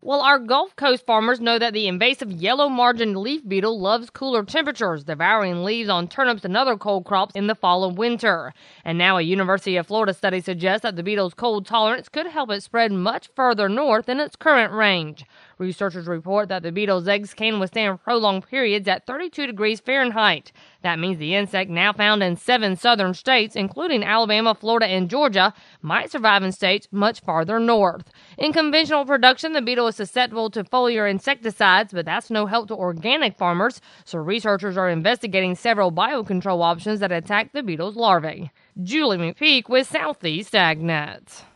Well, our Gulf Coast farmers know that the invasive yellow-margined leaf beetle loves cooler temperatures, devouring leaves on turnips and other cold crops in the fall and winter. And now a University of Florida study suggests that the beetle's cold tolerance could help it spread much further north than its current range. Researchers report that the beetle's eggs can withstand prolonged periods at 32 degrees Fahrenheit. That means the insect, now found in 7 southern states, including Alabama, Florida, and Georgia, might survive in states much farther north. In conventional production, the beetle is susceptible to foliar insecticides, but that's no help to organic farmers, so researchers are investigating several biocontrol options that attack the beetle's larvae. Julie McPeak with Southeast AgNet.